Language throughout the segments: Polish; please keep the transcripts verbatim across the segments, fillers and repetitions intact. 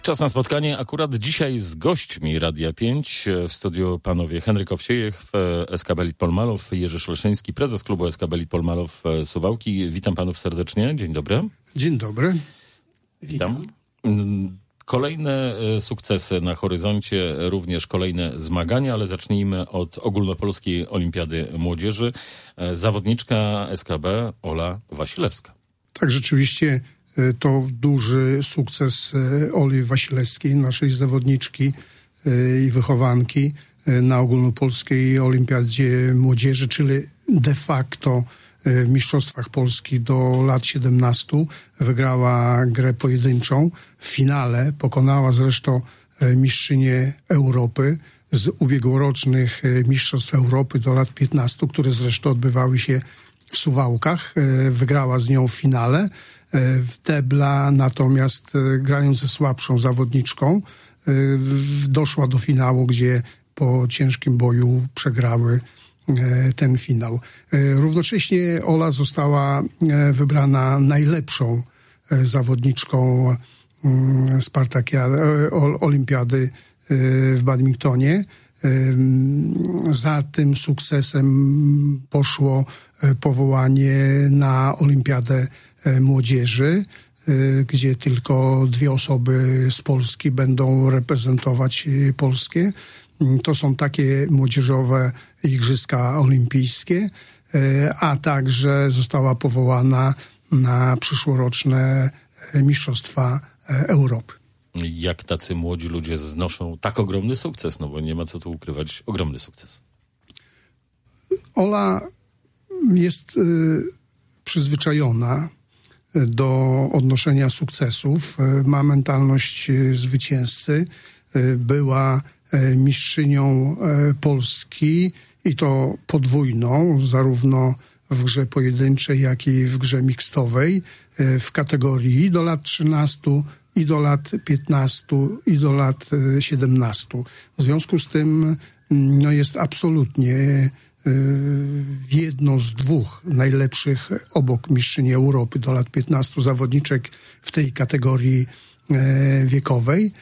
Czas na spotkanie akurat dzisiaj z gośćmi Radia pięć. W studiu panowie Henryk Owsiejech, S K B Litpol-Malow, Jerzy Szleszyński, prezes klubu S K B Litpol-Malow Suwałki. Witam panów serdecznie. Dzień dobry. Dzień dobry. Witam. Kolejne sukcesy na horyzoncie, również kolejne zmagania, ale zacznijmy od Ogólnopolskiej Olimpiady Młodzieży. Zawodniczka S K B Ola Wasilewska. Tak, rzeczywiście to duży sukces Oli Wasilewskiej, naszej zawodniczki i wychowanki na Ogólnopolskiej Olimpiadzie Młodzieży, czyli de facto w Mistrzostwach Polski do lat siedemnastu. Wygrała grę pojedynczą. W finale pokonała zresztą mistrzynię Europy z ubiegłorocznych Mistrzostw Europy do lat piętnastu, które zresztą odbywały się w Suwałkach. Wygrała z nią w finale. W Debla natomiast, grając ze słabszą zawodniczką, doszła do finału, gdzie po ciężkim boju przegrały ten finał. Równocześnie Ola została wybrana najlepszą zawodniczką Spartakiady, Olimpiady w badmintonie. Za tym sukcesem poszło powołanie na Olimpiadę Młodzieży, gdzie tylko dwie osoby z Polski będą reprezentować Polskę. To są takie młodzieżowe Igrzyska Olimpijskie, a także została powołana na przyszłoroczne Mistrzostwa Europy. Jak tacy młodzi ludzie znoszą tak ogromny sukces? No bo nie ma co tu ukrywać, ogromny sukces. Ola jest y, przyzwyczajona do odnoszenia sukcesów. Ma mentalność zwycięzcy. Była mistrzynią Polski i to podwójną, zarówno w grze pojedynczej, jak i w grze mikstowej, w kategorii do lat trzynastu, i do lat piętnastu, i do lat siedemnastu. W związku z tym no, jest absolutnie jedną z dwóch najlepszych obok mistrzyni Europy do lat piętnastu zawodniczek w tej kategorii wiekowej.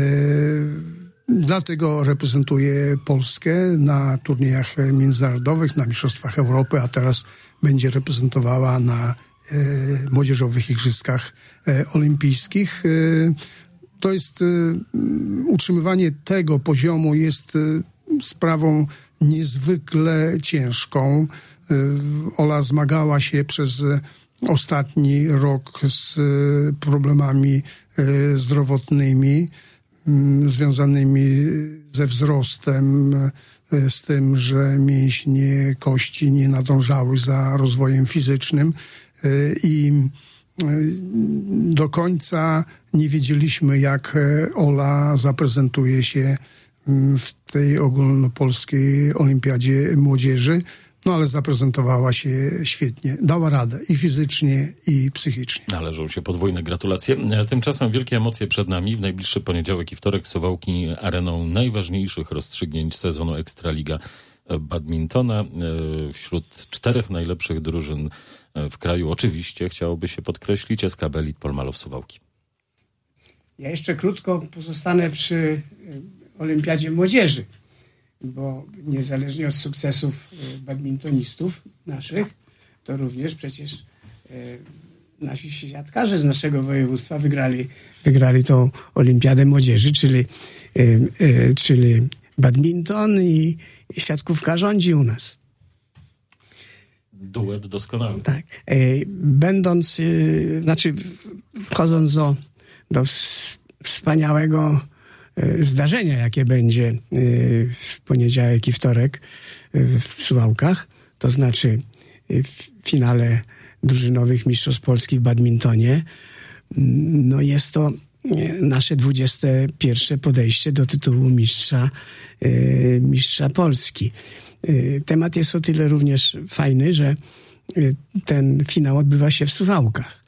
Dlatego reprezentuje Polskę na turniejach międzynarodowych, na Mistrzostwach Europy, a teraz będzie reprezentowała na młodzieżowych Igrzyskach Olimpijskich. To jest, utrzymywanie tego poziomu jest sprawą niezwykle ciężką. Ola zmagała się przez ostatni rok z problemami zdrowotnymi związanymi ze wzrostem, z tym, że mięśnie, kości nie nadążały za rozwojem fizycznym i do końca nie wiedzieliśmy, jak Ola zaprezentuje się w tej ogólnopolskiej Olimpiadzie Młodzieży, no ale zaprezentowała się świetnie. Dała radę i fizycznie, i psychicznie. Należą się podwójne gratulacje. Tymczasem wielkie emocje przed nami. W najbliższy poniedziałek i wtorek Suwałki areną najważniejszych rozstrzygnięć sezonu Ekstraliga Badmintona. Wśród czterech najlepszych drużyn w kraju oczywiście chciałoby się podkreślić S K B Litpol-Malow Suwałki. Ja jeszcze krótko pozostanę przy Olimpiadzie Młodzieży, bo niezależnie od sukcesów badmintonistów naszych, to również przecież e, nasi siatkarze z naszego województwa wygrali, wygrali tą Olimpiadę Młodzieży, czyli, e, e, czyli badminton i, i siatkówka rządzi u nas. Duet doskonały. Tak. E, będąc, e, znaczy wchodząc do, do wspaniałego zdarzenia, jakie będzie w poniedziałek i wtorek w Suwałkach, to znaczy w finale drużynowych Mistrzostw Polski w badmintonie. No jest to nasze dwudzieste pierwsze podejście do tytułu mistrza, mistrza Polski. Temat jest o tyle również fajny, że ten finał odbywa się w Suwałkach.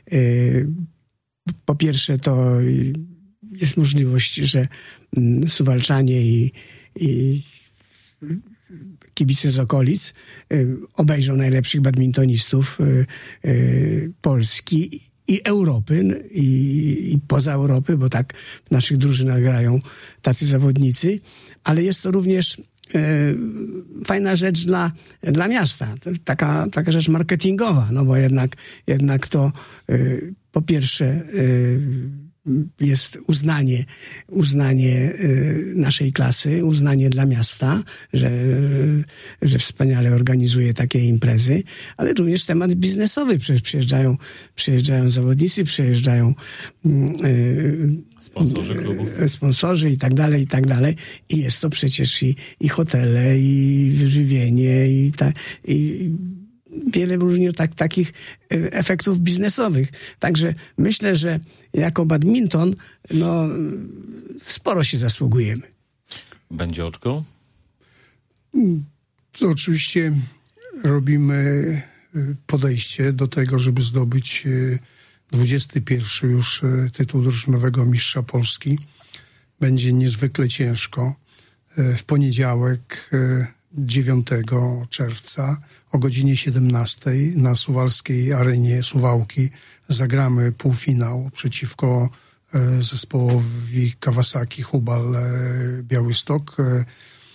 Po pierwsze to jest możliwość, że Suwalczanie i, i kibice z okolic y, obejrzą najlepszych badmintonistów y, y, Polski i Europy, i, i poza Europy, bo tak w naszych drużynach grają tacy zawodnicy, ale jest to również e, fajna rzecz dla, dla miasta, taka, taka rzecz marketingowa, no bo jednak, jednak to e, po pierwsze e, jest uznanie, uznanie naszej klasy, uznanie dla miasta, że, że wspaniale organizuje takie imprezy, ale również temat biznesowy. Przecież przyjeżdżają, przyjeżdżają zawodnicy, przyjeżdżają sponsorzy klubów, sponsorzy i tak dalej, i tak dalej. I jest to przecież i, i hotele, i wyżywienie, i, ta, i wiele różnych tak, takich efektów biznesowych. Także myślę, że jako badminton no, sporo się zasługujemy. Będzie oczko? To oczywiście robimy podejście do tego, żeby zdobyć dwudziesty pierwszy już tytuł drużynowego mistrza Polski. Będzie niezwykle ciężko. W poniedziałek dziewiątego czerwca o godzinie siedemnastej na suwalskiej arenie Suwałki zagramy półfinał przeciwko e, zespołowi Kawasaki Hubal e, Białystok. E,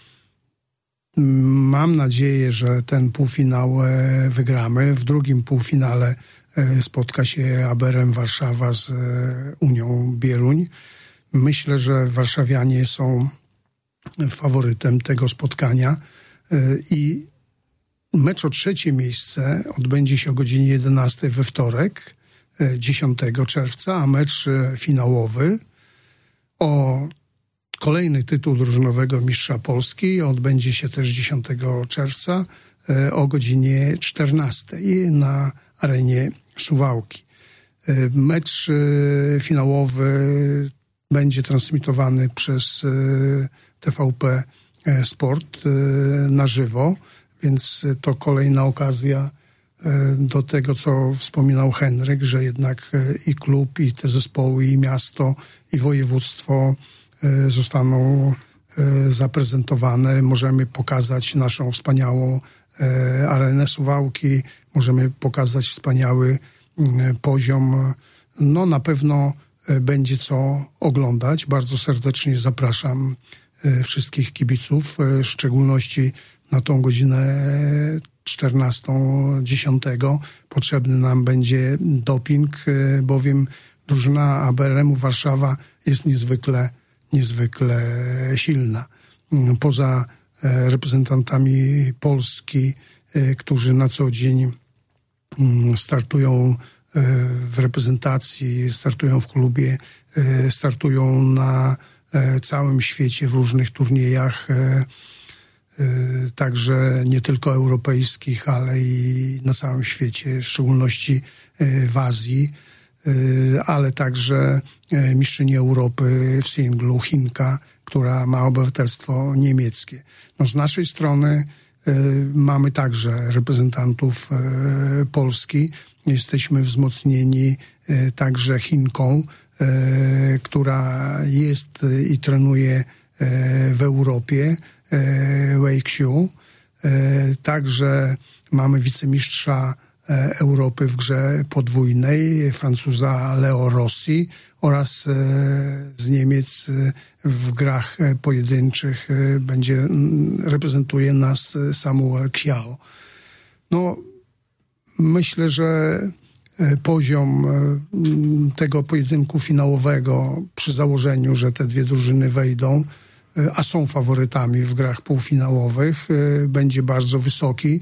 mam nadzieję, że ten półfinał e, wygramy. W drugim półfinale e, spotka się A B R M Warszawa z e, Unią Bieruń. Myślę, że warszawianie są faworytem tego spotkania i mecz o trzecie miejsce odbędzie się o godzinie jedenastej we wtorek, dziesiątego czerwca, a mecz finałowy o kolejny tytuł drużynowego mistrza Polski odbędzie się też dziesiątego czerwca o godzinie czternastej na arenie Suwałki. Mecz finałowy będzie transmitowany przez T V P Sport na żywo, więc to kolejna okazja do tego, co wspominał Henryk, że jednak i klub, i te zespoły, i miasto, i województwo zostaną zaprezentowane. Możemy pokazać naszą wspaniałą arenę Suwałki, możemy pokazać wspaniały poziom. No na pewno będzie co oglądać. Bardzo serdecznie zapraszam wszystkich kibiców, w szczególności na tą godzinę czternastą dziesiątego. Potrzebny nam będzie doping, bowiem drużyna A B R M-u Warszawa jest niezwykle, niezwykle silna. Poza reprezentantami Polski, którzy na co dzień startują w reprezentacji, startują w klubie, startują na całym świecie w różnych turniejach, także nie tylko europejskich, ale i na całym świecie, w szczególności w Azji, ale także mistrzyni Europy w singlu, Chinka, która ma obywatelstwo niemieckie. No z naszej strony mamy także reprezentantów Polski. Jesteśmy wzmocnieni także Chinką, która jest i trenuje w Europie, Wei Xiu. Także mamy wicemistrza Europy w grze podwójnej, Francuza Leo Rossi, oraz z Niemiec w grach pojedynczych będzie reprezentuje nas Samuel Xiao. No, myślę, że poziom tego pojedynku finałowego przy założeniu, że te dwie drużyny wejdą, a są faworytami w grach półfinałowych, będzie bardzo wysoki.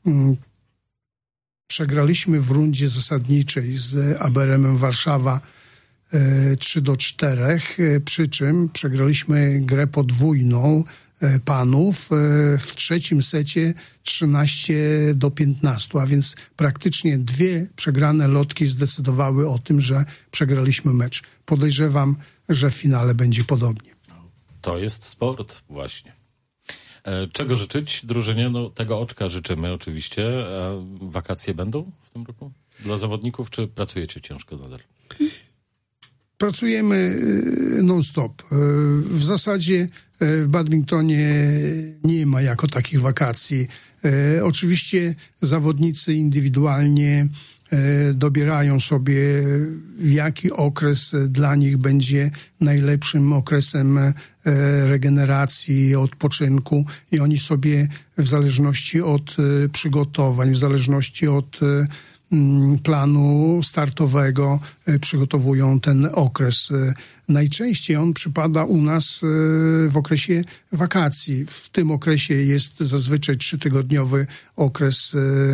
Przegraliśmy w rundzie zasadniczej z A B R M-em Warszawa trzy do czterech, przy czym przegraliśmy grę podwójną panów w trzecim secie trzynaście do piętnastu, a więc praktycznie dwie przegrane lotki zdecydowały o tym, że przegraliśmy mecz. Podejrzewam, że w finale będzie podobnie. To jest sport właśnie. Czego życzyć drużynie? No, tego oczka życzymy oczywiście. A wakacje będą w tym roku dla zawodników, czy pracujecie ciężko nadal? Pracujemy non-stop. W zasadzie w badmintonie nie ma jako takich wakacji. Oczywiście zawodnicy indywidualnie dobierają sobie, jaki okres dla nich będzie najlepszym okresem regeneracji, odpoczynku i oni sobie w zależności od przygotowań, w zależności od planu startowego przygotowują ten okres. Najczęściej on przypada u nas w okresie wakacji. W tym okresie jest zazwyczaj trzytygodniowy okres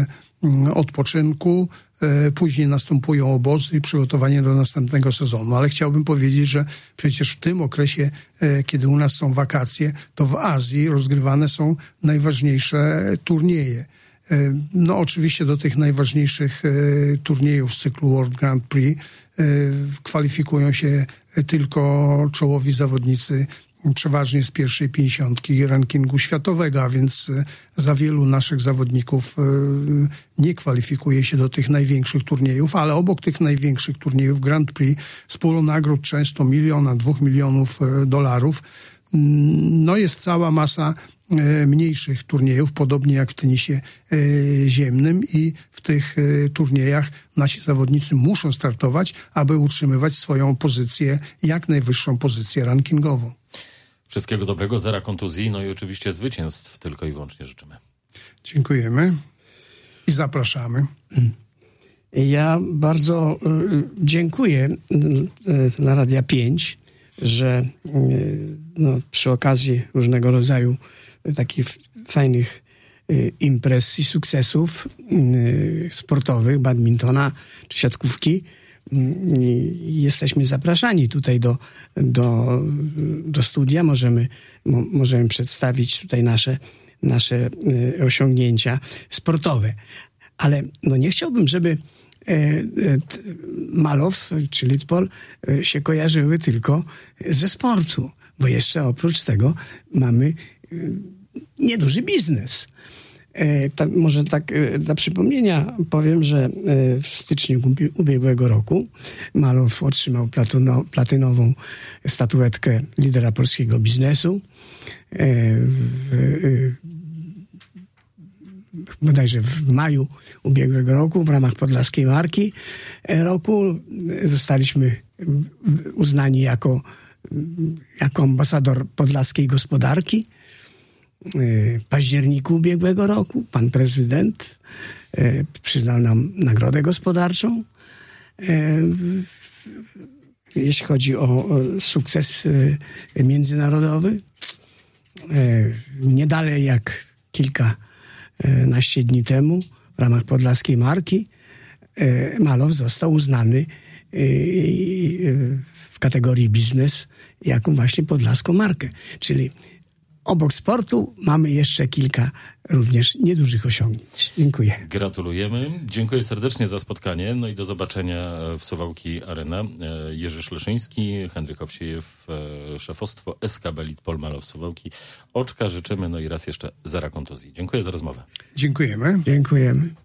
odpoczynku, później następują obozy i przygotowanie do następnego sezonu. Ale chciałbym powiedzieć, że przecież w tym okresie, kiedy u nas są wakacje, to w Azji rozgrywane są najważniejsze turnieje. No oczywiście do tych najważniejszych turniejów z cyklu World Grand Prix kwalifikują się tylko czołowi zawodnicy, przeważnie z pierwszej pięćdziesiątki rankingu światowego, a więc za wielu naszych zawodników nie kwalifikuje się do tych największych turniejów, ale obok tych największych turniejów Grand Prix z pulą nagród często miliona, dwóch milionów dolarów, no jest cała masa mniejszych turniejów, podobnie jak w tenisie ziemnym i w tych turniejach nasi zawodnicy muszą startować, aby utrzymywać swoją pozycję, jak najwyższą pozycję rankingową. Wszystkiego dobrego, zera kontuzji, no i oczywiście zwycięstw tylko i wyłącznie życzymy. Dziękujemy i zapraszamy. Ja bardzo y, dziękuję y, na Radia pięć, że y, no, przy okazji różnego rodzaju y, takich fajnych y, imprez i sukcesów y, sportowych, badmintona czy siatkówki, jesteśmy zapraszani tutaj do, do, do studia. Możemy, mo, możemy przedstawić tutaj nasze, nasze osiągnięcia sportowe. Ale no nie chciałbym, żeby e, e, Malow czy Litpol e, się kojarzyły tylko ze sportu, bo jeszcze oprócz tego mamy e, nieduży biznes. E, tak, może tak e, dla przypomnienia powiem, że e, w styczniu ubiegłego roku Malow otrzymał platyno, platynową statuetkę lidera polskiego biznesu. E, w, e, bodajże w maju ubiegłego roku w ramach Podlaskiej Marki roku zostaliśmy uznani jako, jako ambasador podlaskiej gospodarki. W październiku ubiegłego roku pan prezydent przyznał nam nagrodę gospodarczą. Jeśli chodzi o sukces międzynarodowy, nie dalej jak kilkanaście dni temu w ramach Podlaskiej Marki Malow został uznany w kategorii biznes jako właśnie podlaską markę. Czyli obok sportu mamy jeszcze kilka również niedużych osiągnięć. Dziękuję. Gratulujemy. Dziękuję serdecznie za spotkanie. No i do zobaczenia w Suwałki Arena. Jerzy Szleszyński, Henryk Owsiejew, szefostwo S K B Litpol Malow Suwałki. Oczka życzymy, no i raz jeszcze zera kontuzji. Dziękuję za rozmowę. Dziękujemy. Dziękujemy.